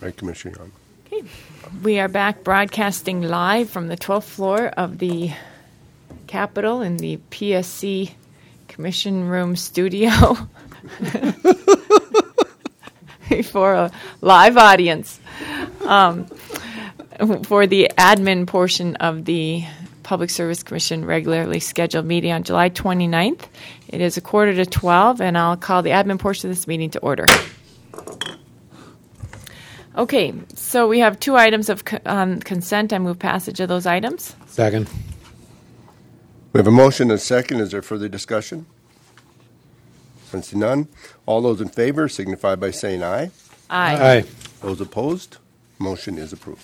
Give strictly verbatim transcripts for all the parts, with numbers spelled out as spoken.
by Commissioner Young. Okay. We are back broadcasting live from the twelfth floor of the Capitol in the P S C Commission Room studio for a live audience um, for the admin portion of the Public Service Commission regularly scheduled meeting on July twenty-ninth. It is a quarter to twelve, and I'll call the admin portion of this meeting to order. Okay, so we have two items of co- um, consent. I move passage of those items. Second. We have a motion and a second. Is there further discussion? Since none, all those in favor signify by saying aye. Aye. Aye. Those opposed, motion is approved.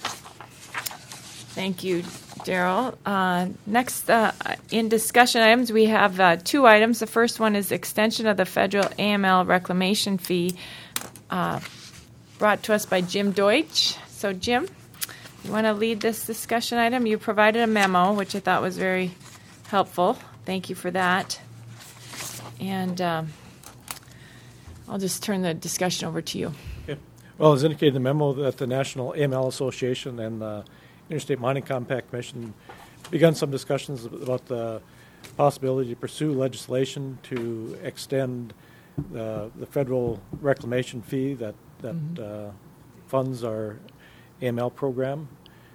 Thank you, Daryl. Uh, next, uh, in discussion items, we have uh, two items. The first one is extension of the federal A M L reclamation fee uh, brought to us by Jim Deutsch. So, Jim, you want to lead this discussion item? You provided a memo, which I thought was very helpful. Thank you for that. And um, I'll just turn the discussion over to you. Okay. Well, as indicated in the memo, that the National A M L Association and the Interstate Mining Compact Commission begun some discussions about the possibility to pursue legislation to extend the, the federal reclamation fee that, that mm-hmm. uh, funds our A M L program.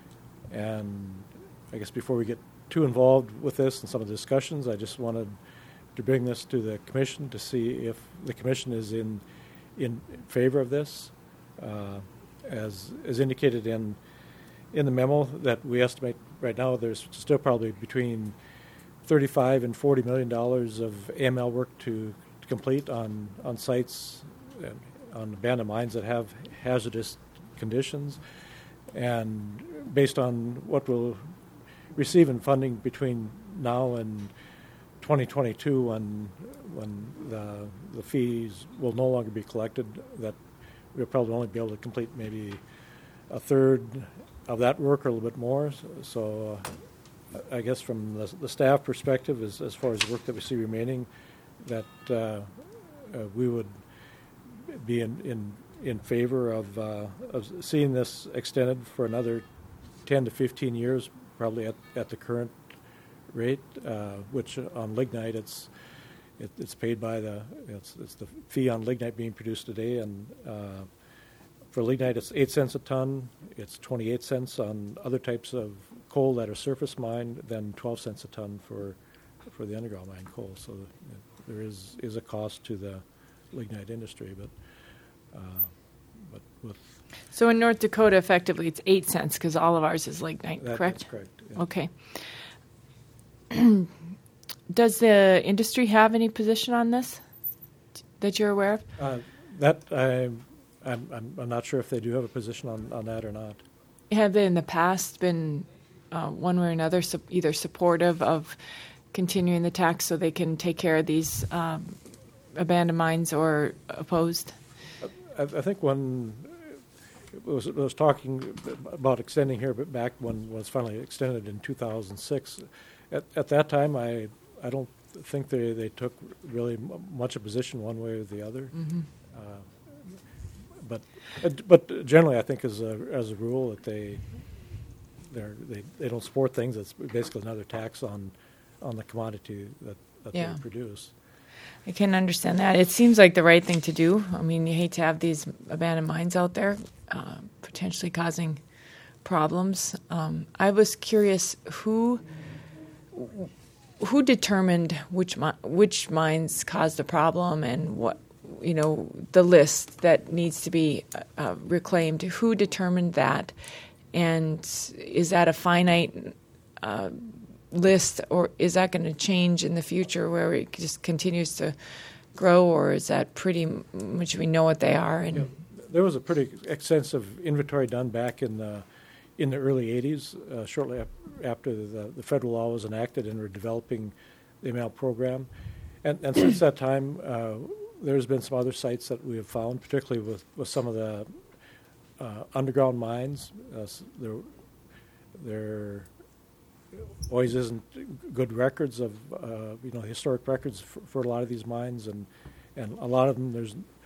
And I guess before we get too involved with this and some of the discussions, I just wanted to bring this to the Commission to see if the Commission is in in favor of this. Uh, as as indicated in in the memo, that we estimate right now there's still probably between thirty-five and forty million dollars of A M L work to, to complete on on sites and on abandoned mines that have hazardous conditions, and based on what we'll receive in funding between now and twenty twenty-two, when when the the fees will no longer be collected, that we'll probably only be able to complete maybe a third of that work or a little bit more. So uh, I guess from the, the staff perspective, as, as far as the work that we see remaining, that uh, uh, we would be in in, in favor of, uh, of seeing this extended for another ten to fifteen years, probably at, at the current rate, uh, which on lignite it's it, it's paid by the it's, it's the fee on lignite being produced today, and uh, for lignite it's eight cents a ton. It's twenty-eight cents on other types of coal that are surface mined, then twelve cents a ton for for the underground mine coal. So there is is a cost to the lignite industry, but uh, but with so in North Dakota, effectively it's eight cents because all of ours is lignite, that, correct? That's correct. Yeah. Okay. Does the industry have any position on this that you're aware of? Uh, that I, I'm, I'm I'm not sure if they do have a position on, on that or not. Have they in the past been uh, one way or another su- either supportive of continuing the tax so they can take care of these um, abandoned mines, or opposed? I, I think when it was, it was talking about extending here, but back when it was finally extended in two thousand six, at, at that time I I don't think they, they took really m- much a position one way or the other. Mm-hmm. Uh, but uh, but generally, I think as a as a rule that they they they don't support things. That's basically another tax on on the commodity that, that yeah. they produce. I can understand that. It seems like the right thing to do. I mean, you hate to have these abandoned mines out there, uh, potentially causing problems. Um, I was curious who who determined which mi- which mines caused the problem, and what, you know, the list that needs to be uh, reclaimed. Who determined that, and is that a finite uh, list, or is that going to change in the future where it just continues to grow, or is that pretty much we know what they are? And yeah, there was a pretty extensive inventory done back in the in the early eighties, uh, shortly ap- after the, the federal law was enacted and we're developing the A M L program. And, and since that time, uh, there's been some other sites that we have found, particularly with, with some of the uh, underground mines. Uh, there, there always isn't good records of, uh, you know, historic records for, for a lot of these mines, and, and a lot of them, there's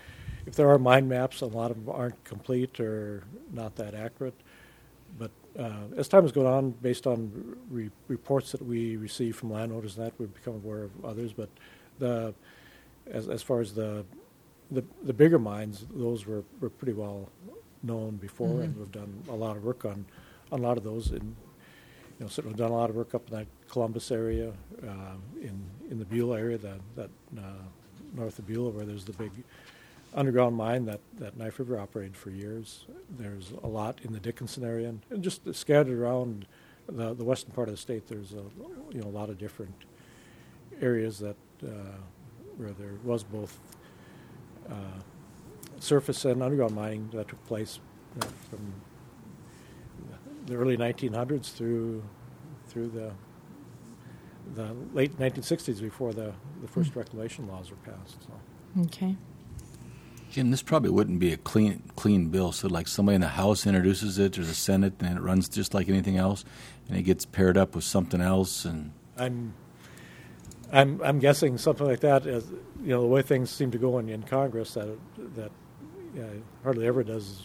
if there are mine maps, a lot of them aren't complete or not that accurate. But uh, as time has gone on, based on re- reports that we receive from landowners and that, we've become aware of others. But the as as far as the the, the bigger mines, those were, were pretty well known before, mm-hmm. and we've done a lot of work on, on a lot of those. And you know, certainly done a lot of work up in that Columbus area, uh, in in the Beulah area, that that uh, north of Beulah, where there's the big underground mine that, that Knife River operated for years. There's a lot in the Dickinson area, and, and just scattered around the, the western part of the state. There's a you know a lot of different areas that uh, where there was both uh, surface and underground mining that took place, you know, from the early nineteen hundreds through through the the late nineteen sixties, before the, the first mm. reclamation laws were passed. So. Okay. Jim, this probably wouldn't be a clean clean bill. So, like, somebody in the House introduces it, or the Senate, and it runs just like anything else, and it gets paired up with something else. And I'm, I'm, I'm guessing something like that. As you know, the way things seem to go in, in Congress, that that uh, hardly ever does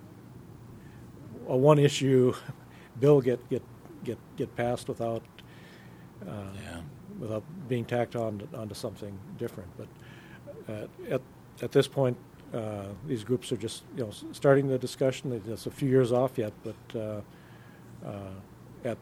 a one issue bill get get get, get passed without uh, yeah. without being tacked on to, onto something different. But uh, at at this point, uh, these groups are just you know starting the discussion. It's a few years off yet, but uh, uh, at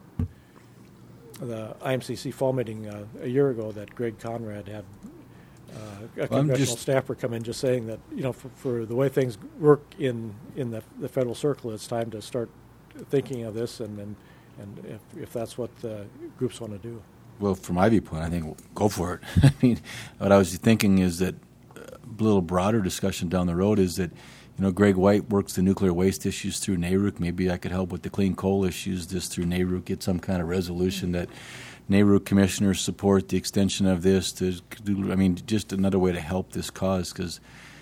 the I M C C fall meeting uh, a year ago, that Greg Conrad had uh, a congressional just, staffer come in just saying that you know for, for the way things work in in the, the federal circle, it's time to start thinking of this, and and, and if, if that's what the groups want to do. Well, from my viewpoint, I think well, go for it. I mean, what I was thinking is that a little broader discussion down the road is that, you know, Greg White works the nuclear waste issues through NARUC. Maybe I could help with the clean coal issues just through NARUC, get some kind of resolution that NARUC commissioners support the extension of this to do, I mean, just another way to help this cause, because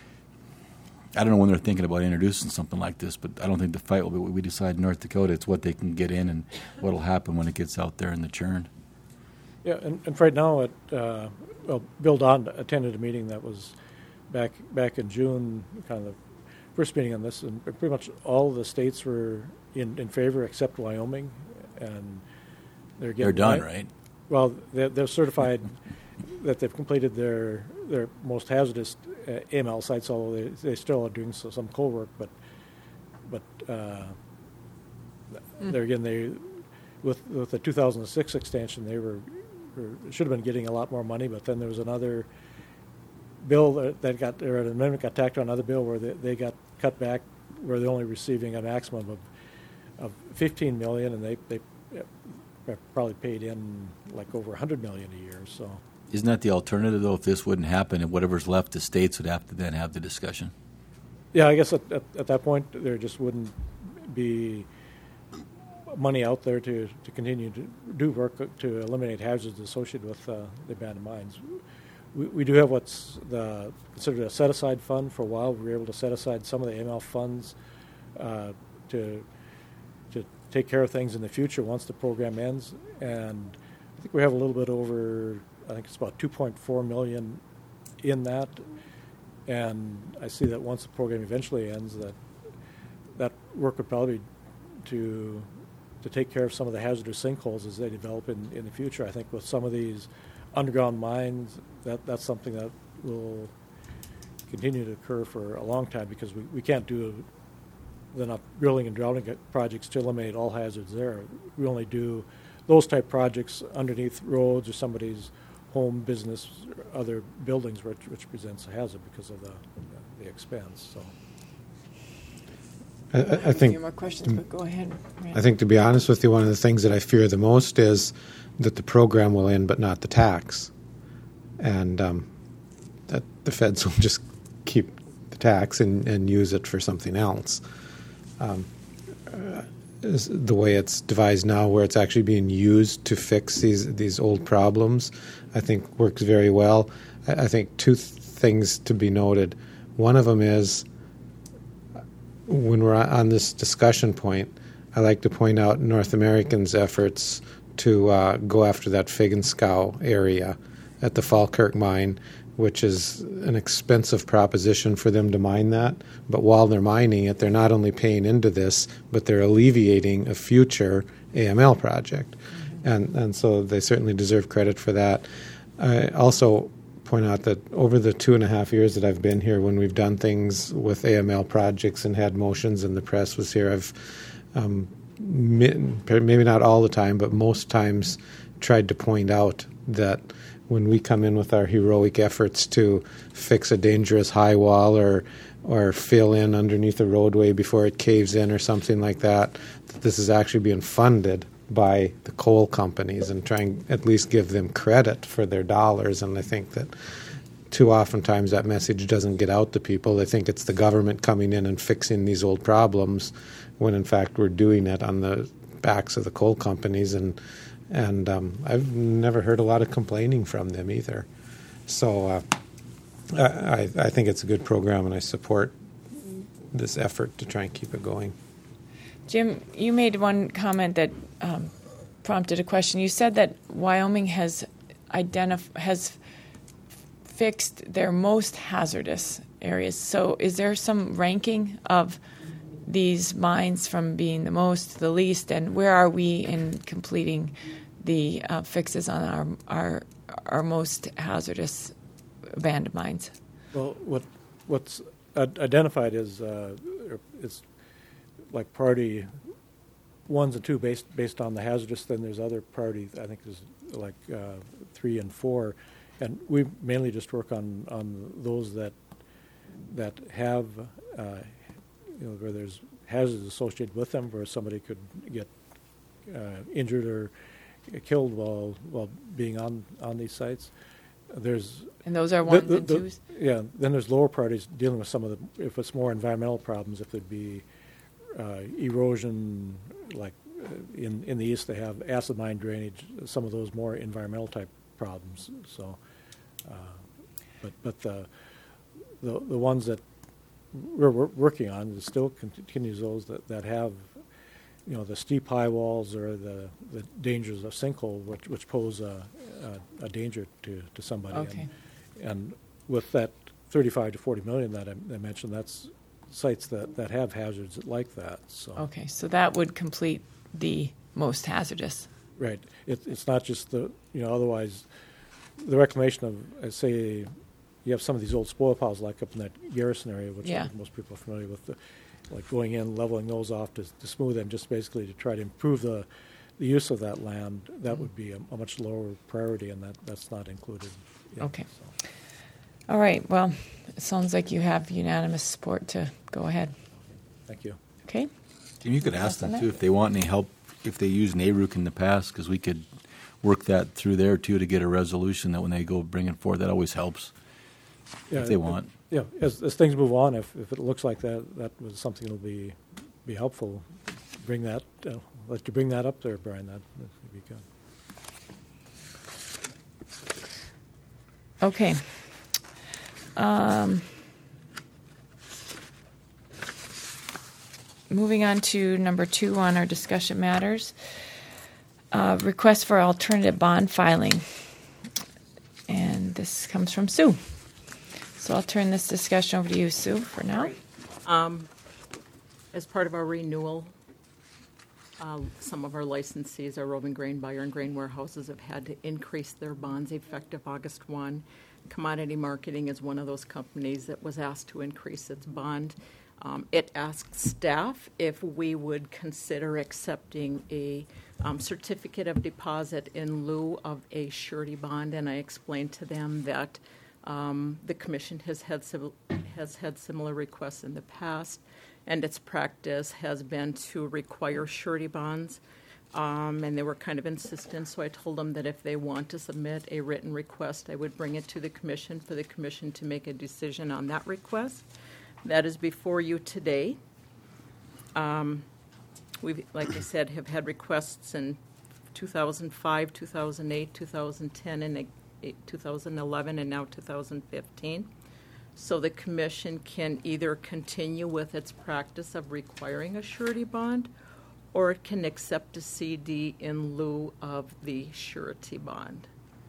I don't know when they're thinking about introducing something like this, but I don't think the fight will be what we decide in North Dakota. It's what they can get in and what will happen when it gets out there in the churn. Yeah, and, and right now, it, uh, well, Bill Don attended a meeting that was back back in June, kind of the first meeting on this, and pretty much all of the states were in, in favor except Wyoming, and they're getting they're done, right. right? Well, they're, they're certified that they've completed their their most hazardous uh, A M L sites, although they, they still are doing so, some coal work, but but uh, mm. there again, they with with the two thousand six extension, they were. Should have been getting a lot more money, but then there was another bill that, that got, or an amendment got tacked on another bill where they, they got cut back, where they're only receiving a maximum of of fifteen million, and they they probably paid in like over a hundred million a year. So isn't that the alternative though? If this wouldn't happen, and whatever's left, the states would have to then have the discussion. Yeah, I guess at, at, at that point there just wouldn't be money out there to, to continue to do work to eliminate hazards associated with uh, the abandoned mines. We, we do have what's the, considered a set-aside fund. For a while, we were able to set aside some of the A M L funds uh, to to take care of things in the future once the program ends. And I think we have a little bit over, I think it's about two point four million dollars in that. And I see that once the program eventually ends, that that work would probably be to to take care of some of the hazardous sinkholes as they develop in, in the future. I think with some of these underground mines, that, that's something that will continue to occur for a long time, because we, we can't do enough drilling and drowning projects to eliminate all hazards there. We only do those type projects underneath roads or somebody's home, business, or other buildings, which, which presents a hazard because of the, the expense. So. I, I, I think a few more questions, but go ahead. I think, to be honest with you, one of the things that I fear the most is that the program will end, but not the tax, and um, that the feds will just keep the tax and, and use it for something else. Um, uh, the way it's devised now, where it's actually being used to fix these these old problems, I think works very well. I, I think two th- things to be noted. One of them is, when we're on this discussion point, I like to point out North American's efforts to uh, go after that Figgenscow area at the Falkirk mine, which is an expensive proposition for them to mine that. But while they're mining it, they're not only paying into this, but they're alleviating a future A M L project. Mm-hmm. And, and so they certainly deserve credit for that. I also point out that over the two and a half years that I've been here, when we've done things with A M L projects and had motions and the press was here, I've um, maybe not all the time, but most times tried to point out that when we come in with our heroic efforts to fix a dangerous high wall or or fill in underneath a roadway before it caves in or something like that, that this is actually being funded by the coal companies and trying at least give them credit for their dollars. And I think that too oftentimes that message doesn't get out to people. They think it's the government coming in and fixing these old problems when in fact we're doing it on the backs of the coal companies. And and um, I've never heard a lot of complaining from them either. So uh, I, I think it's a good program, and I support this effort to try and keep it going. Jim, you made one comment that um, prompted a question. You said that Wyoming has identif- has fixed their most hazardous areas. So is there some ranking of these mines from being the most to the least, and where are we in completing the uh, fixes on our, our our most hazardous abandoned mines? Well, what what's identified is uh, is like priority ones and two based based on the hazardous. Then there's other priority. I think there's like uh, three and four, and we mainly just work on, on those that that have uh, you know where there's hazards associated with them, where somebody could get uh, injured or killed while while being on, on these sites. There's and those are ones the, the, and the, twos. Yeah. Then there's lower priorities dealing with some of the if it's more environmental problems. If there'd be uh, erosion, like uh, in in the east they have acid mine drainage. Some of those more environmental type problems. So, uh, but but the the the ones that we're, we're working on still continues those that, that have, you know, the steep high walls or the, the dangers of sinkhole, which which pose a, a, a danger to, to somebody. Okay. And, and with that thirty-five to forty million that I, I mentioned, that's sites that, that have hazards like that. So Okay, so that would complete the most hazardous. right, it, it's not just the you know otherwise the reclamation of uh, say. You have some of these old spoil piles like up in that Garrison area, which Yeah. I think most people are familiar with, the, like going in, leveling those off to, to smooth them, just basically to try to improve the, the use of that land. That would be a, a much lower priority, and that, that's not included. Yet, Okay. so. All right, well, it sounds like you have unanimous support to go ahead. Thank you. Okay? Jim, you could ask on them, that? too, if they want any help, if they use NARUC in the past, because we could work that through there, too, to get a resolution that when they go bring it forward, that always helps. Yeah, If they it- want. Yeah, as, as things move on, if, if it looks like that, that was something that'll be be helpful. Bring that, uh, let you bring that up there, Brian. That would be good. Okay. Um, moving on to number two on our discussion matters. Uh, request for alternative bond filing. And this comes from Sue. So I'll turn this discussion over to you, Sue, for now. Um, as part of our renewal, uh, some of our licensees, our roving grain buyer and grain warehouses, have had to increase their bonds effective August first. Commodity Marketing is one of those companies that was asked to increase its bond. Um, it asked staff if we would consider accepting a um, certificate of deposit in lieu of a surety bond, and I explained to them that Um, the commission has had civil, has had similar requests in the past, and its practice has been to require surety bonds, um, and they were kind of insistent, so I told them that if they want to submit a written request, I would bring it to the commission for the commission to make a decision on that request. That is before you today. Um, we, like I said, have had requests in two thousand five, two thousand eight, two thousand ten, and two thousand eleven and now two thousand fifteen. So the commission can either continue with its practice of requiring a surety bond, or it can accept a C D in lieu of the surety bond.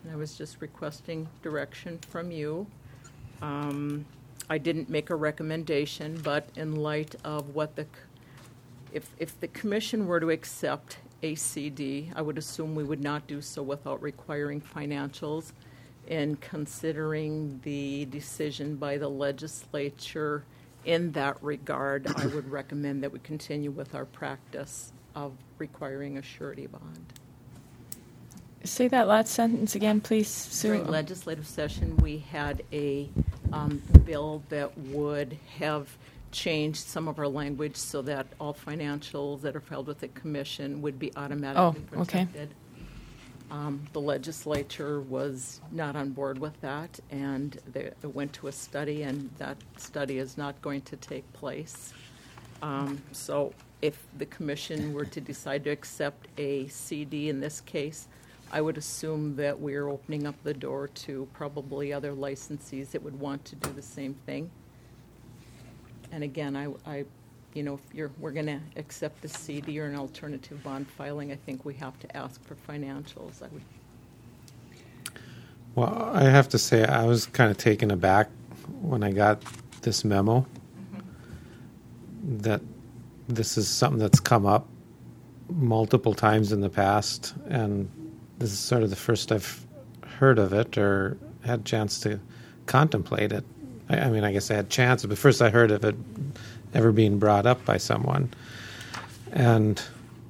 and I was just requesting direction from you. Um, I didn't make a recommendation, but in light of what the, c- if, if the commission were to accept a C D, I would assume we would not do so without requiring financials. In considering the decision by the legislature in that regard, I would recommend that we continue with our practice of requiring a surety bond. Say that last sentence again, please, Sue. During legislative session, we had a um, bill that would have changed some of our language so that all financials that are filed with the commission would be automatically Oh, okay. protected. Um, the legislature was not on board with that, and they, it went to a study, and that study is not going to take place. Um, so if the commission were to decide to accept a C D in this case, I would assume that we're opening up the door to probably other licensees that would want to do the same thing. And again, I, I you know, if you're, we're going to accept the C D or an alternative bond filing, I think we have to ask for financials. I would. Well, I have to say, I was kind of taken aback when I got this memo mm-hmm. that this is something that's come up multiple times in the past, and this is sort of the first I've heard of it or had a chance to contemplate it. I, I mean, I guess I had chances, but first I heard of it ever being brought up by someone. And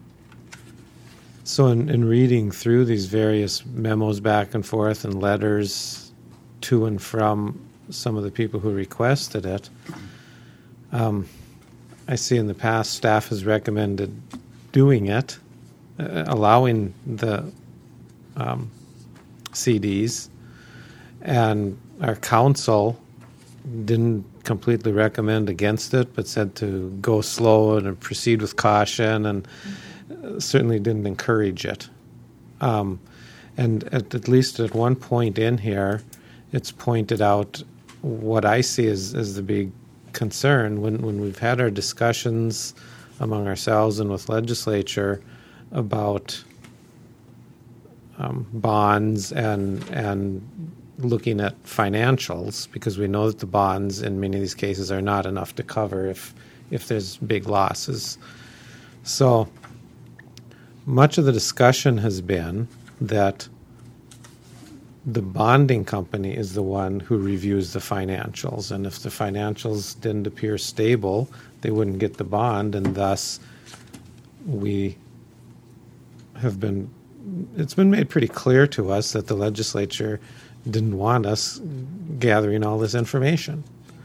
so in, in reading through these various memos back and forth and letters to and from some of the people who requested it, um, I see in the past staff has recommended doing it, uh, allowing the um, C Ds, and our council didn't completely recommend against it, but said to go slow and proceed with caution, and uh, certainly didn't encourage it. Um, and at, at least at one point in here, it's pointed out what I see as, as the big concern when, when we've had our discussions among ourselves and with legislature about um, bonds and and looking at financials, because we know that the bonds in many of these cases are not enough to cover if if there's big losses. So much of the discussion has been that the bonding company is the one who reviews the financials, and if the financials didn't appear stable, they wouldn't get the bond, and thus we have been, it's been made pretty clear to us that the legislature didn't want us gathering all this information.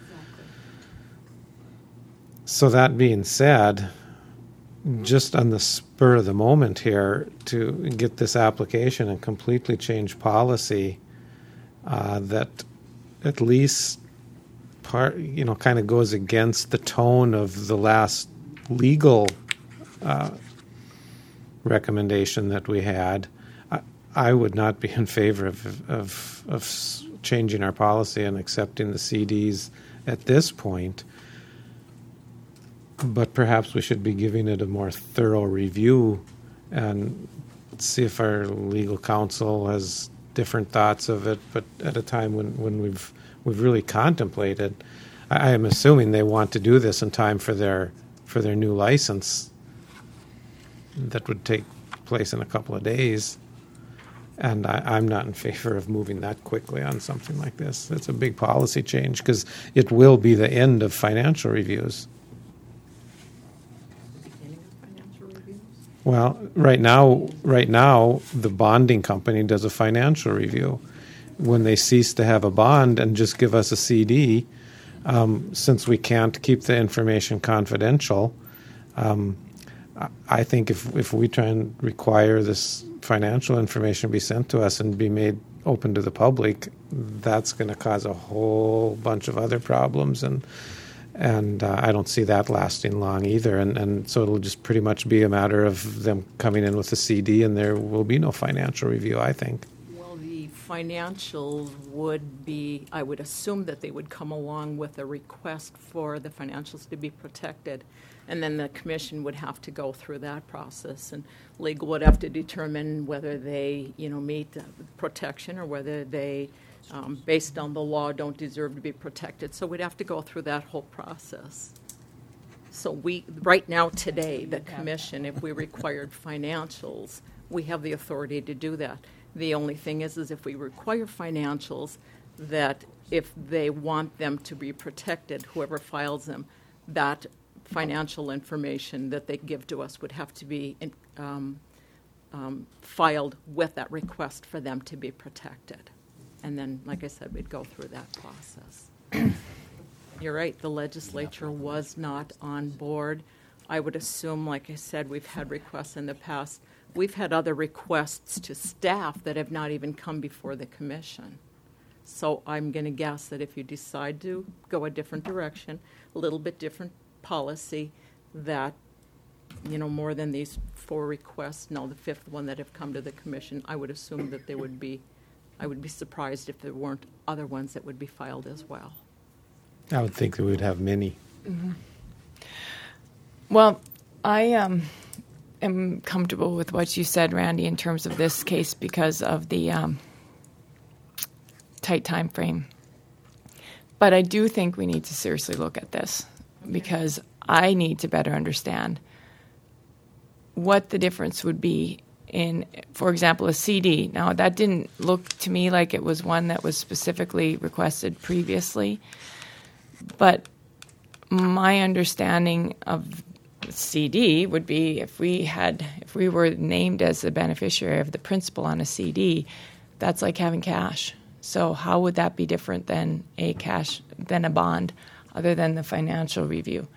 So that being said, just on the spur of the moment here, to get this application and completely change policy uh, that at least part, you know, kind of goes against the tone of the last legal uh, recommendation that we had, I, I would not be in favor of, of of changing our policy and accepting the C Ds at this point. But perhaps we should be giving it a more thorough review and see if our legal counsel has different thoughts of it, but at a time when, when we've we've really contemplated. I, I am assuming they want to do this in time for their for their new license that would take place in a couple of days. And I, I'm not in favor of moving that quickly on something like this. It's a big policy change because it will be the end of financial reviews. Well, right now, right now, the bonding company does a financial review. When they cease to have a bond and just give us a C D, um, since we can't keep the information confidential, um, I think if if we try and require this financial information be sent to us and be made open to the public, that's going to cause a whole bunch of other problems, and and uh, I don't see that lasting long either. And and so it'll just pretty much be a matter of them coming in with a C D, and there will be no financial review, I think. Well, the financials would be, I would assume that they would come along with a request for the financials to be protected. And then the commission would have to go through that process. And legal would have to determine whether they, you know, meet the protection or whether they, um, based on the law, don't deserve to be protected. So we'd have to go through that whole process. So we, right now, today, the commission, if we required financials, we have the authority to do that. The only thing is, is if we require financials, that if they want them to be protected, whoever files them, that financial information that they give to us would have to be in, um, um, filed with that request for them to be protected. And then, like I said, we'd go through that process. You're right, the legislature was not on board. I would assume, like I said, we've had requests in the past. We've had other requests to staff that have not even come before the commission. So I'm going to guess that if you decide to go a different direction, a little bit different policy, that, you know, more than these four requests, no, the fifth one that have come to the commission, I would assume that there would be, I would be surprised if there weren't other ones that would be filed as well. I would think that we would have many. Mm-hmm. Well, I um, am comfortable with what you said, Randy, in terms of this case because of the um, tight time frame. But I do think we need to seriously look at this okay. because I need to better understand what the difference would be in, for example, a C D. Now, that didn't look to me like it was one that was specifically requested previously. But my understanding of C D would be if we had, if we were named as the beneficiary of the principal on a C D, that's like having cash. So how would that be different than a cash, than a bond, other than the financial review?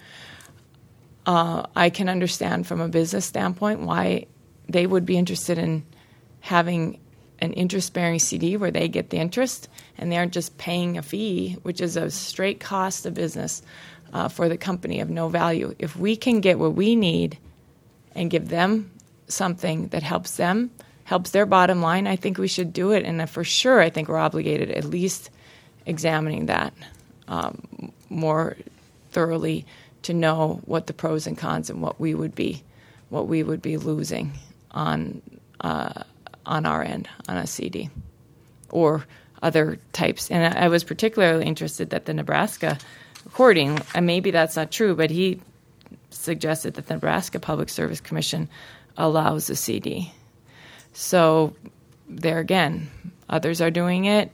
Uh, I can understand from a business standpoint why they would be interested in having an interest-bearing C D where they get the interest and they aren't just paying a fee, which is a straight cost of business uh, for the company of no value. If we can get what we need and give them something that helps them, helps their bottom line, I think we should do it. And for sure, I think we're obligated at least examining that um, more thoroughly to know what the pros and cons and what we would be, what we would be losing on uh, on our end on a C D or other types. And I was particularly interested that the Nebraska recording, and maybe that's not true, but he suggested that the Nebraska Public Service Commission allows a C D. So there again, others are doing it.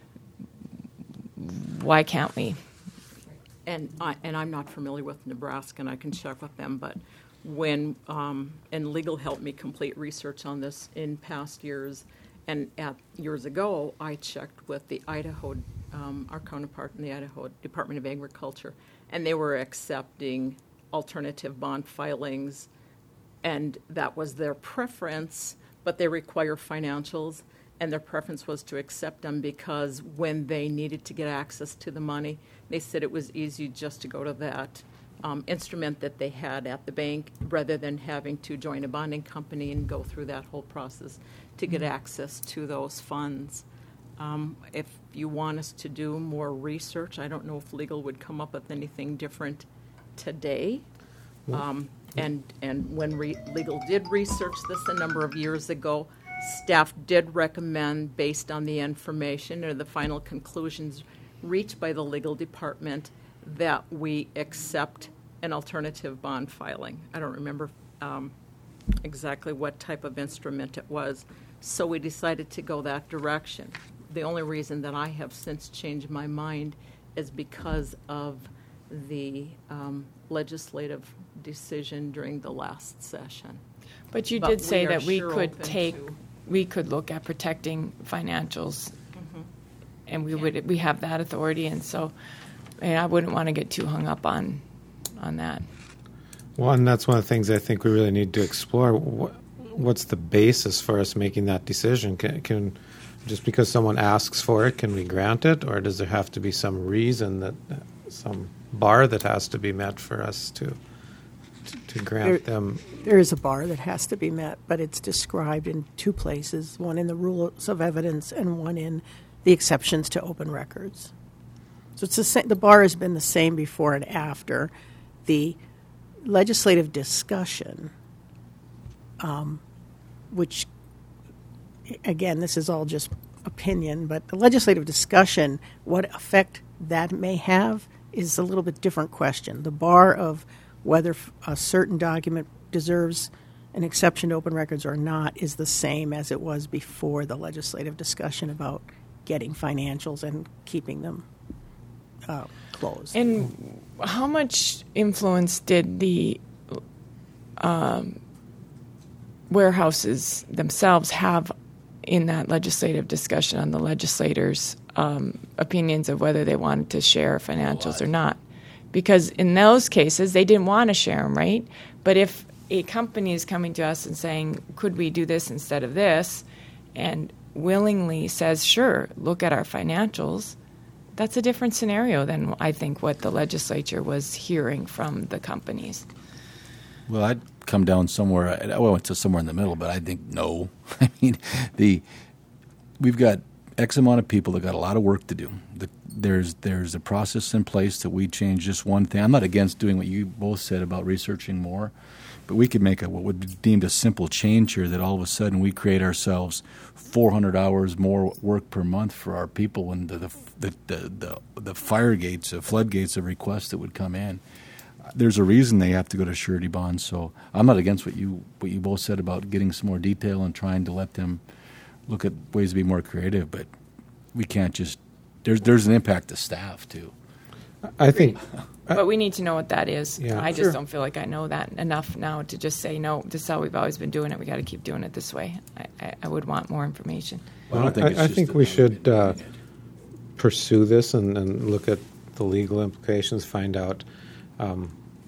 Why can't we? And I, and I'm not familiar with Nebraska, and I can check with them, but when, um, and legal helped me complete research on this in past years, and at years ago, I checked with the Idaho, um, our counterpart in the Idaho Department of Agriculture, and they were accepting alternative bond filings, and that was their preference, but they require financials, and their preference was to accept them because when they needed to get access to the money, they said it was easy just to go to that Um, instrument that they had at the bank rather than having to join a bonding company and go through that whole process to get access to those funds. Um, if you want us to do more research, I don't know if legal would come up with anything different today. Um, and and when re- legal did research this a number of years ago, staff did recommend, based on the information or the final conclusions reached by the legal department, that we accept an alternative bond filing. I don't remember um, exactly what type of instrument it was, so we decided to go that direction. The only reason that I have since changed my mind is because of the um, legislative decision during the last session. But you But did say we are that we sure could open take, to- we could look at protecting financials, and we would, we have that authority, and so, and I wouldn't want to get too hung up on, on that. Well, and that's one of the things I think we really need to explore. What, what's the basis for us making that decision? Can, can just because someone asks for it, can we grant it, or does there have to be some reason, that some bar that has to be met for us to to grant There- them. There is a bar that has to be met, but it's described in two places, one in the rules of evidence and one in the exceptions to open records. So it's the same, the bar has been the same before and after. The legislative discussion, um, which, again, this is all just opinion, but the legislative discussion, what effect that may have is a little bit different question. The bar of whether a certain document deserves an exception to open records or not is the same as it was before the legislative discussion about getting financials and keeping them uh, closed. And how much influence did the um, warehouses themselves have in that legislative discussion on the legislators' um, opinions of whether they wanted to share financials or not? Because in those cases, they didn't want to share them, right? But if a company is coming to us and saying, could we do this instead of this, and willingly says, sure, look at our financials, that's a different scenario than I think what the legislature was hearing from the companies. Well, I'd come down somewhere. I went to somewhere in the middle, but I think no. I mean, the we've got X amount of people that got a lot of work to do. The, there's there's a process in place that we change just one thing. I'm not against doing what you both said about researching more, but we could make a, what would be deemed a simple change here that all of a sudden we create ourselves four hundred hours more work per month for our people, and the the the the, the, the fire gates, the floodgates of requests that would come in. There's a reason they have to go to surety bonds. So I'm not against what you what you both said about getting some more detail and trying to let them look at ways to be more creative. But we can't just there's there's an impact to staff too. I think. But we need to know what that is. Yeah. I just Sure. don't feel like I know that enough now to just say, no, this is how we've always been doing it. We got to keep doing it this way. I, I, I would want more information. Well, I don't think it's I, I just think a- we should uh, pursue this and, and look at the legal implications, find out um,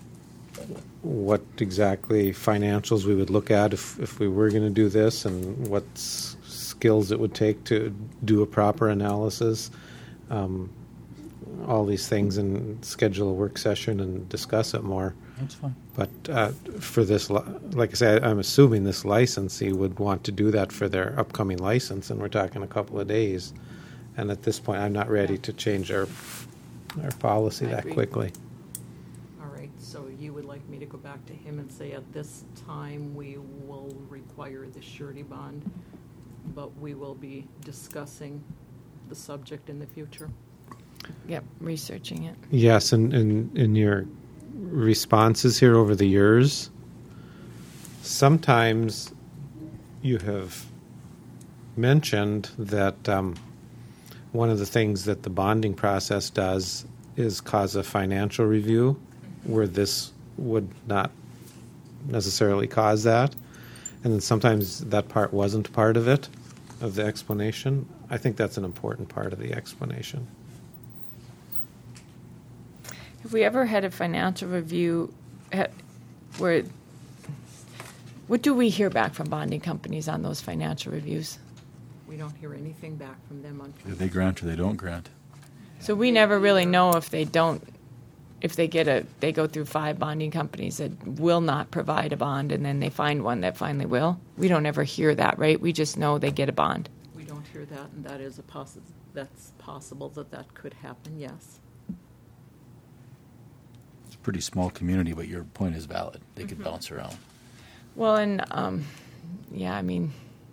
what exactly financials we would look at if, if we were going to do this, and what s- skills it would take to do a proper analysis. Um, all these things, and schedule a work session and discuss it more. That's fine. But uh, for this, li- like I said, I'm assuming this licensee would want to do that for their upcoming license, and we're talking a couple of days. And at this point, I'm not ready to change our our policy I that agree. quickly. All right, so you would like me to go back to him and say, at this time, we will require the surety bond, but we will be discussing the subject in the future? Yep, researching it. Yes, and in, in your responses here over the years, sometimes you have mentioned that um, one of the things that the bonding process does is cause a financial review, where this would not necessarily cause that. And then sometimes that part wasn't part of it, of the explanation. I think that's an important part of the explanation. Have we ever had a financial review ha- where, what do we hear back from bonding companies on those financial reviews? We don't hear anything back from them on. Either they grant or they don't grant. So we never really know if they don't, if they get a, they go through five bonding companies that will not provide a bond, and then they find one that finally will. We don't ever hear that, right? We just know they get a bond. We don't hear that, and that is a possi- that's possible that that could happen, yes. It's a pretty small community, but your point is valid. They could bounce around. Well, and, um, yeah, I mean,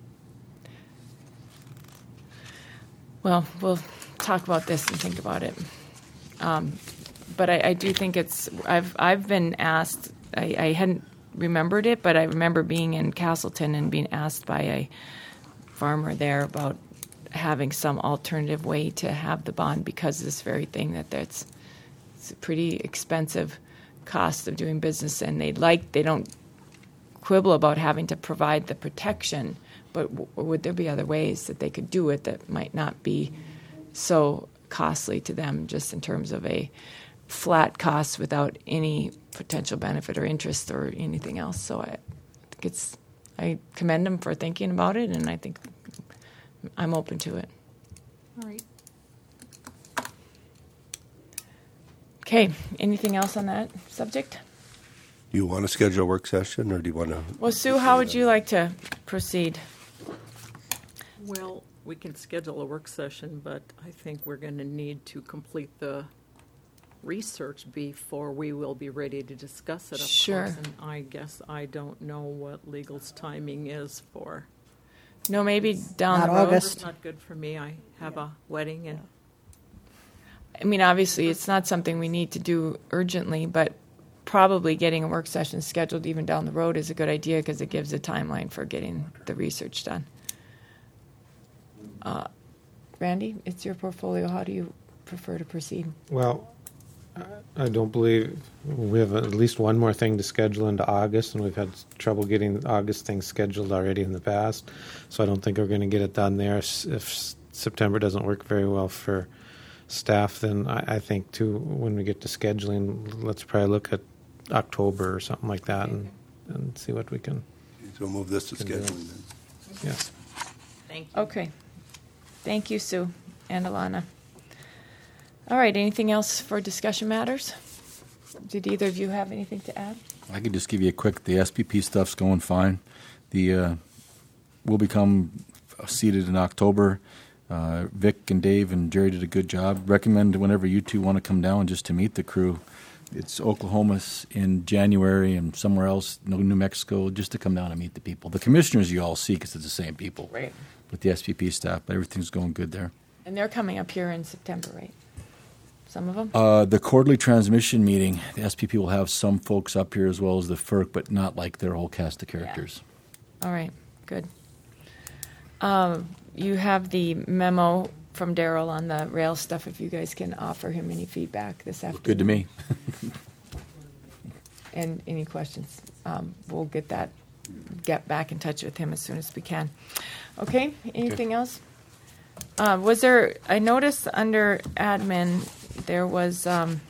well, we'll talk about this and think about it. Um, but I, I do think it's, I've, I've been asked, I, I hadn't remembered it, but I remember being in Castleton and being asked by a farmer there about having some alternative way to have the bond because of this very thing, that that's, it's a pretty expensive cost of doing business, and they'd like, they don't quibble about having to provide the protection, but w- would there be other ways that they could do it that might not be so costly to them, just in terms of a flat cost without any potential benefit or interest or anything else? So I think it's, I commend them for thinking about it, and I think I'm open to it. All right. Okay, anything else on that subject? Do you want to schedule a work session, or do you want to? Well, Sue, how would you like to proceed? Well, we can schedule a work session, but I think we're going to need to complete the research before we will be ready to discuss it, of Sure. course. And I guess I don't know what legal's timing is for. No, maybe down Not the road. August. It's not good for me. I have a wedding and I mean, obviously, it's not something we need to do urgently, but probably getting a work session scheduled even down the road is a good idea because it gives a timeline for getting the research done. Uh, Randy, it's your portfolio. How do you prefer to proceed? Well, I- I don't believe we have at least one more thing to schedule into August, and we've had trouble getting August things scheduled already in the past. So I don't think we're going to get it done there. S- If s- September doesn't work very well for staff, then I, I think too, when we get to scheduling, let's probably look at October or something like that, and, and see what we can. So we'll move this to Can do it. scheduling then. Yes. thank you. Okay. Thank you, Sue and Alana. All right, anything else for discussion matters? Did either of you have anything to add? I could just give you a quick. The S P P stuff's going fine. The uh, we'll become seated in October. Uh, Vic and Dave and Jerry did a good job. Recommend whenever you two want to come down just to meet the crew. It's Oklahoma's in January and somewhere else, no New Mexico, just to come down and meet the people. The commissioners you all see because it's the same people. Right. With the S P P staff, but everything's going good there. And they're coming up here in September, right? Some of them? Uh, the quarterly transmission meeting, the S P P will have some folks up here as well as the F E R C, but not like their whole cast of characters. All right, good. Um, you have the memo from Daryl on the rail stuff, if you guys can offer him any feedback this afternoon. Good to me. And any questions. Um, we'll get that, get back in touch with him as soon as we can. Okay, anything else? Uh, was there, I noticed under admin, there was um,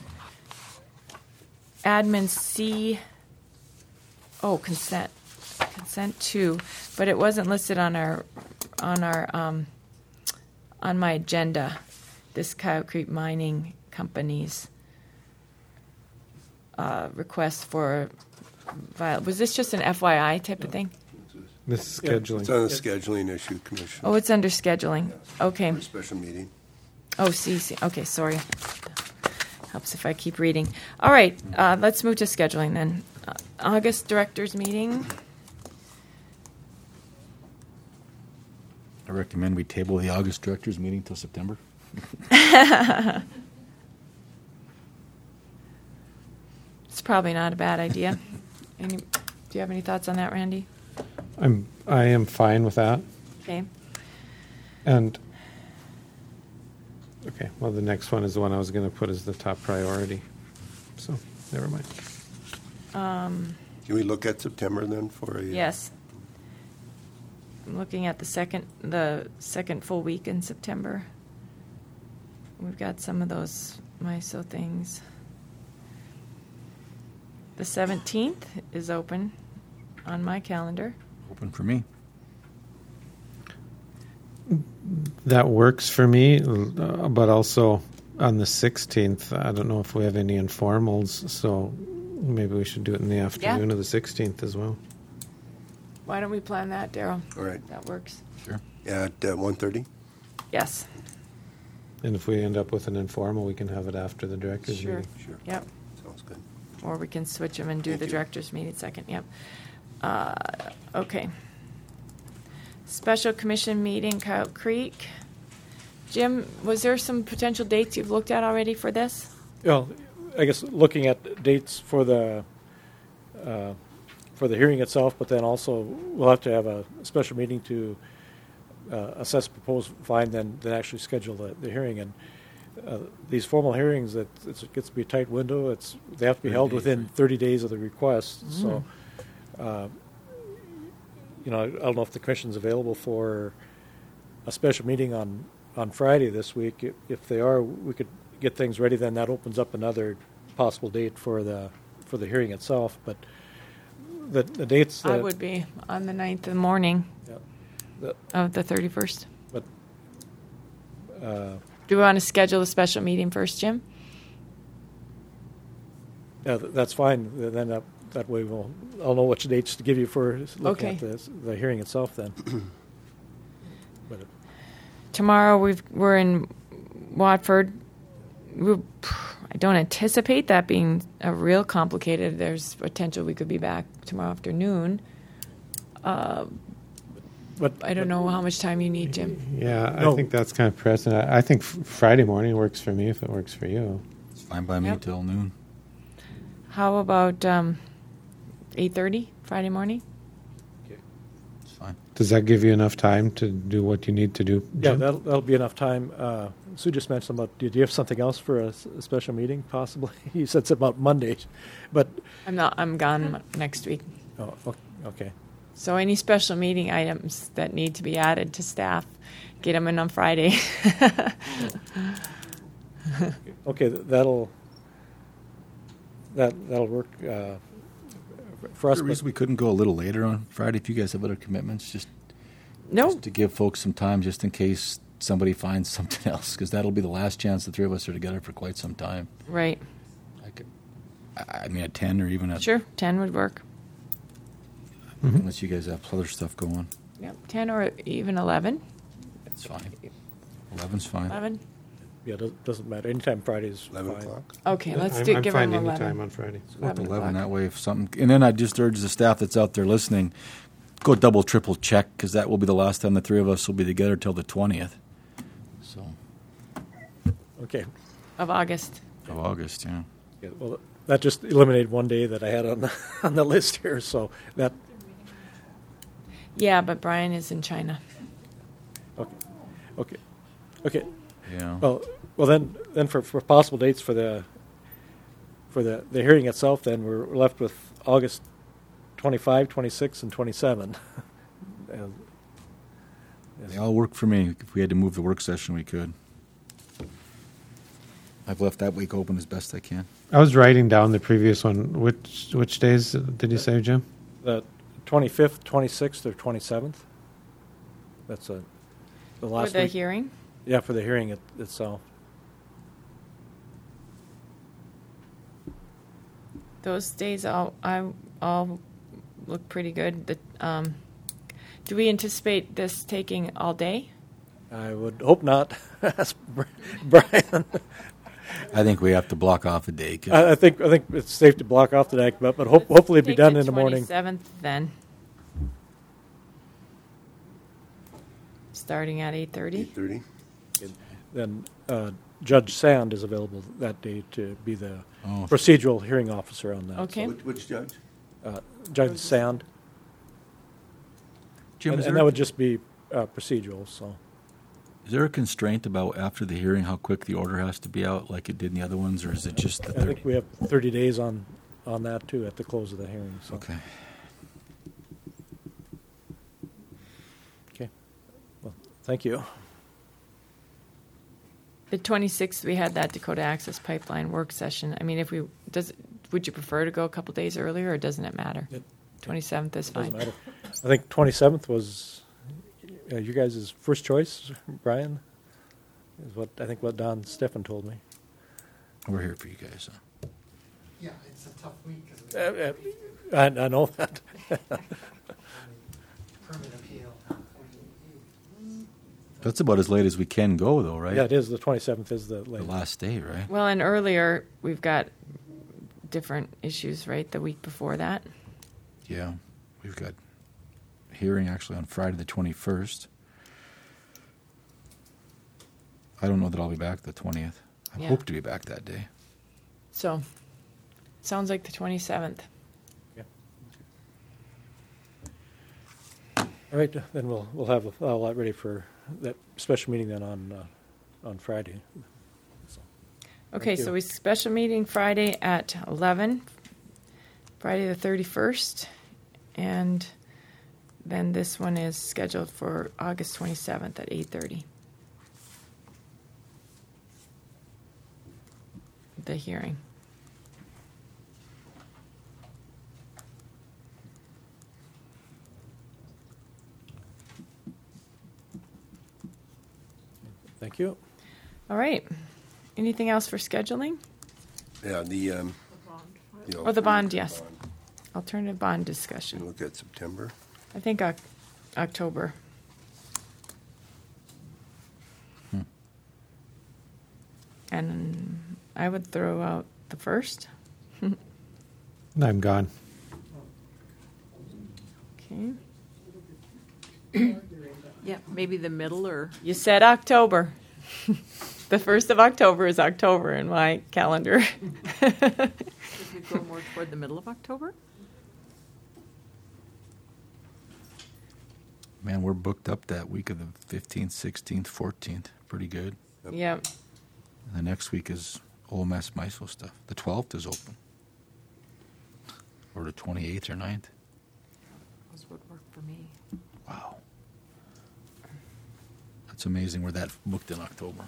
admin C, oh, consent, consent two, but it wasn't listed on our, on our, um, on my agenda, this Coyote Creek Mining Company's uh, request for, viol- was this just an F Y I type of thing? This is Yeah. scheduling. It's on a scheduling issue, Commissioner. Oh, it's under scheduling. Okay. For a special meeting. Oh, C C. Okay, sorry. Helps if I keep reading. All right, uh, let's move to scheduling then. Uh, August directors meeting. I recommend we table the August directors meeting till September. It's probably not a bad idea. Any, do you have any thoughts on that, Randy? I'm I am fine with that. Okay. And okay, well, the next one is the one I was going to put as the top priority. So never mind. Um, Can we look at September then for a? uh, yes. I'm looking at the second, the second full week in September. We've got some of those M I S O things. The seventeenth is open on my calendar. Open for me. That works for me, uh, but also on the sixteenth, I don't know if we have any informals, so maybe we should do it in the afternoon of the sixteenth as well. Why don't we plan that, Daryl? All right. That works. Sure. At uh, one thirty? Yes. And if we end up with an informal, we can have it after the director's Sure. meeting. Sure. Yep. Sounds good. Or we can switch them and do Thank the you. director's meeting second. Yep. Uh, okay. Special commission meeting, Coyote Creek. Jim, was there some potential dates you've looked at already for this? Well, I guess looking at dates for the, uh, for the hearing itself, but then also we'll have to have a special meeting to uh, assess proposed fine, then, then actually schedule the, the hearing. And uh, these formal hearings, that it's, it gets to be a tight window. It's, they have to be held within thirty days of the request. So, uh, you know, I don't know if the commission's available for a special meeting on, on Friday this week. If- If they are, we could get things ready, then that opens up another possible date for the, for the hearing itself. But the, the dates that. I would be on the ninth in the morning Yeah. The- of the thirty-first. But, uh, Do we want to schedule a special meeting first, Jim? Yeah, th- that's fine. Then that, that way we'll, I'll know which dates to give you for looking Okay. at the, the hearing itself then. But, uh, Tomorrow we've, we're in Watford. We, I don't anticipate that being a real complicated. There's potential we could be back tomorrow afternoon. Uh, but I don't know how much time you need, Jim. Yeah, I No. think that's kind of present. I, I think f- Friday morning works for me if it works for you. It's fine by me Yep. till noon. How about um, eight thirty Friday morning? It's fine. Does that give you enough time to do what you need to do? Yeah, Jim? that'll, that'll be enough time. Uh, Sue just mentioned about, do you have something else for a, s- a special meeting, possibly? You said something about Mondays, but, I'm not. I'm gone m- next week. oh, o- okay. So any special meeting items that need to be added to staff, get them in on Friday. Okay, th- that'll, that, that'll work uh, for Is us. there a but- reason we couldn't go a little later on Friday if you guys have other commitments, just, No, just to give folks some time, just in case somebody finds something else, because that'll be the last chance the three of us are together for quite some time. right. I could, I I mean, at ten or even at, Sure, ten would work. unless you guys have other stuff going, Yep, ten or even eleven. it's fine. Eleven's fine. Eleven. Yeah, doesn't, doesn't matter. Anytime Friday is Eleven fine. o'clock. Okay, let's I'm, do I'm give fine them any eleven. time on Friday. Go with eleven eleven, o'clock. that way if something, and then I just urge the staff that's out there listening, go double, triple check, because that will be the last time the three of us will be together till the twentieth. So, Okay. Of August. of August, yeah. Yeah, well, that just eliminated one day that I had on the, on the list here, so that, Yeah, but Brian is in China. okay, okay, okay. Yeah. Well, well then, then for, for possible dates for the, for the, the hearing itself, then we're left with August twenty-five, twenty-six, and twenty-seven. And- They all work for me. If we had to move the work session, we could. I've left that week open as best I can. I was writing down the previous one. Which which days did you say, Jim? The twenty-fifth, twenty-sixth, or twenty-seventh? That's a, the For last the week. hearing? Yeah, for the hearing it, itself. Those days all I all look pretty good. The, um, do we anticipate this taking all day? I would hope not. Ask Bri- Brian. I think we have to block off a day. 'cause I, I think I think it's safe to block off the night, but but hope, hopefully it'd be Take done in the morning. twenty-seventh then. Starting at eight thirty. Eight thirty. Then uh, Judge Sand is available that day to be the Oh. procedural hearing officer on that. Okay. Which, which judge? Uh, Judge Sand, Jim, and, is and there, that would just be uh, procedural. So is there a constraint about after the hearing how quick the order has to be out like it did in the other ones, or is it just the I think thirty? we have thirty days on on that too at the close of the hearing. So. Okay. Okay. Well, thank you. The twenty-sixth, we had that Dakota Access Pipeline work session. I mean, if we does, would you prefer to go a couple days earlier, or doesn't it matter? It twenty-seventh is fine. doesn't matter. I think twenty-seventh was uh, you guys' first choice, Brian. Is what I think what Don Steffen told me. We're here for you guys. Huh? Yeah, it's a tough week because Uh, uh, I, I know that. permit appeal. That's about as late as we can go, though, right? Yeah, it is. The twenty-seventh is the The late. last day, right? Well, and earlier we've got different issues, right? The week before that. Yeah. We've got a hearing actually on Friday the twenty-first. I don't know that I'll be back the twentieth. I Yeah. hope to be back that day. So, sounds like the twenty-seventh. All right, then we'll we'll have a, a lot ready for that special meeting then on uh, on Friday. Okay, Thank so you. we special meeting Friday at eleven, Friday the thirty-first, and then this one is scheduled for August twenty-seventh at eight thirty. The hearing. Thank you. All right. Anything else for scheduling? Yeah, the um, Oh, the bond, yes. Alternative bond discussion. Look at September. I think Oc- October. Hmm. And I would throw out the first. I'm gone. Okay. Yeah, maybe the middle or, You said October. The first of October is October in my calendar. should we go more toward the middle of October? Man, we're booked up that week of the fifteenth, sixteenth, fourteenth. Pretty good. Yep. And the next week is O M S MISO stuff. The twelfth is open. Or the twenty-eighth or ninth. Those would work for me. Wow. That's amazing we're that booked in October.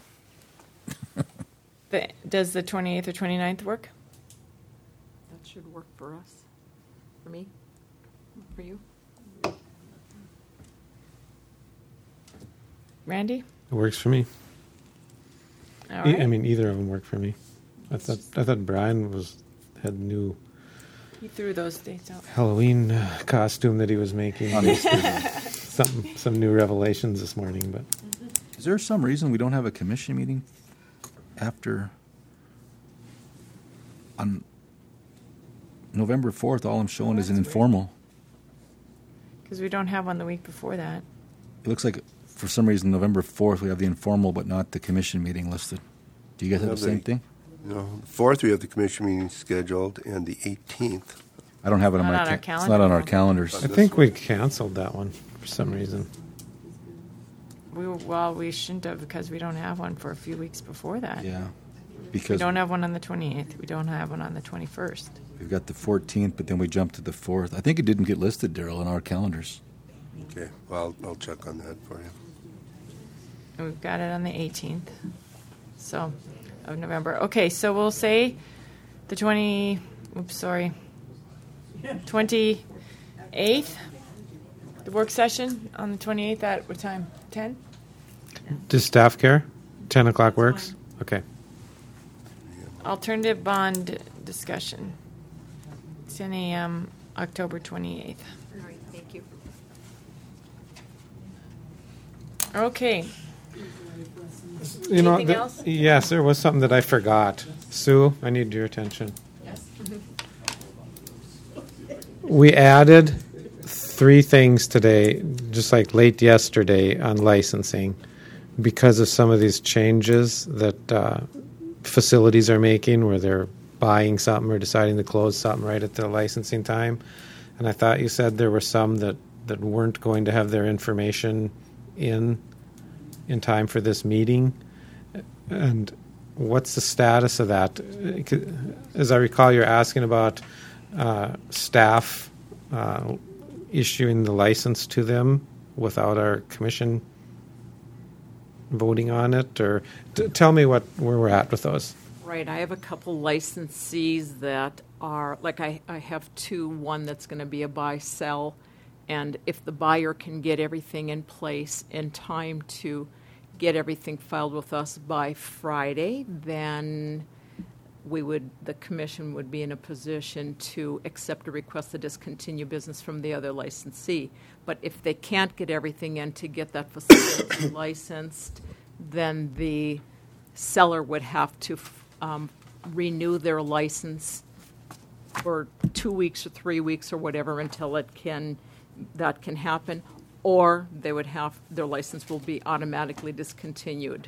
The, does the twenty-eighth or twenty-ninth work? That should work for us, for me, for you. Randy? It works for me. All E- right. I mean, either of them work for me. I thought I thought Brian was had new He threw those dates out. Halloween uh, costume that he was making. some some new revelations this morning, but Is there some reason we don't have a commission meeting after on November fourth? All I'm showing is an informal. Because we don't have one the week before that. It looks like for some reason November fourth we have the informal but not the commission meeting listed. Do you guys have No, the same they- thing? No, the fourth we have the commission meeting scheduled, and the eighteenth. I don't have it on Not my on our ca- It's not on calendar, our no. calendars. I think we canceled that one for some reason. We well, we shouldn't have because we don't have one for a few weeks before that. Yeah. We Because don't have one on the twenty-eighth. We don't have one on the twenty-first. we've got the fourteenth, but then we jumped to the fourth. I think it didn't get listed, Daryl, in our calendars. Okay, well, I'll, I'll check on that for you. And we've got it on the eighteenth. So, of November. Okay, so we'll say the twenty, oops, sorry, twenty-eighth, the work session on the twenty-eighth at what time? ten? Does staff care? Ten o'clock works. Okay. Alternative bond discussion. ten a.m., October twenty-eighth. All right, thank you. Okay. You know, Anything the- else? yes, there was something that I forgot. Sue, I need your attention. Yes. We added three things today, just like late yesterday, on licensing because of some of these changes that uh, facilities are making where they're buying something or deciding to close something right at the licensing time. And I thought you said there were some that, that weren't going to have their information in in time for this meeting. And what's the status of that? As I recall, you're asking about uh, staff uh, issuing the license to them without our commission voting on it, or t- tell me what where we're at with those. Right, I have a couple licensees that are, like I, I have two, one that's going to be a buy-sell, and if the buyer can get everything in place in time to get everything filed with us by Friday, then we would, the commission would be in a position to accept a request to discontinue business from the other licensee. But if they can't get everything in to get that facility licensed, then the seller would have to um, renew their license for two weeks or three weeks or whatever until it can, that can happen. Or they would have, their license will be automatically discontinued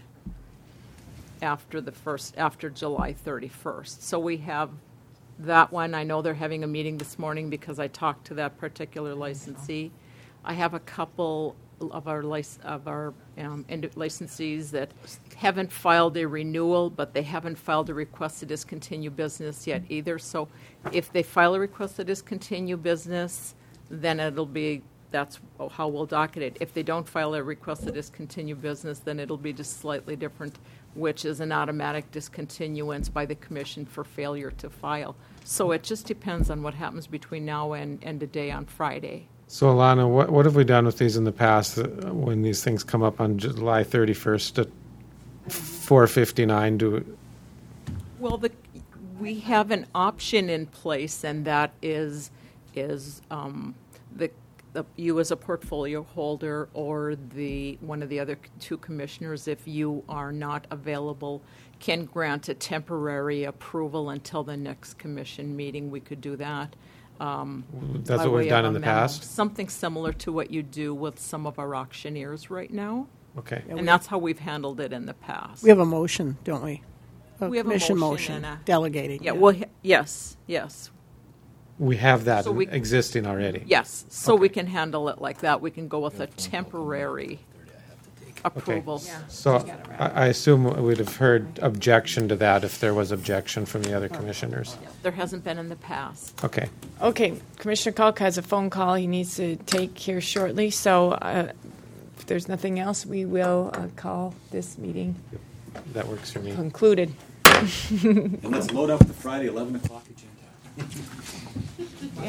after the first, after July thirty-first. So we have that one. I know they're having a meeting this morning because I talked to that particular licensee. I have a couple of our lic- of our um, ind- licensees that haven't filed a renewal, but they haven't filed a request to discontinue business yet either. So if they file a request to discontinue business, then it'll be, that's how we'll docket it. If they don't file a request to discontinue business, then it'll be just slightly different, which is an automatic discontinuance by the commission for failure to file. So it just depends on what happens between now and end of day on Friday. So, Alana, what what have we done with these in the past uh, when these things come up on July thirty-first at four fifty-nine? Do Well, the, We have an option in place, and that is, is um, the, the, you as a portfolio holder or the, one of the other two commissioners, if you are not available, can grant a temporary approval until the next commission meeting. We could do that. Um, That's by what we've way done of in a the memo. past? Something similar to what you do with some of our auctioneers right now. Okay. And that's how we've handled it in the past. We have a motion, don't we? A We have a commission motion motion and a- delegating. Yeah, well, he- yes, yes, We have that So we- existing already. yes. So we Okay. can handle it like that. We can go with a temporary approval. So I, I assume we'd have heard objection to that if there was objection from the other commissioners. There hasn't been in the past. Okay. Okay, Commissioner Kalk has a phone call he needs to take here shortly, so uh, if there's nothing else, we will uh, call this meeting That works for me. concluded. And let's load up the Friday eleven o'clock agenda.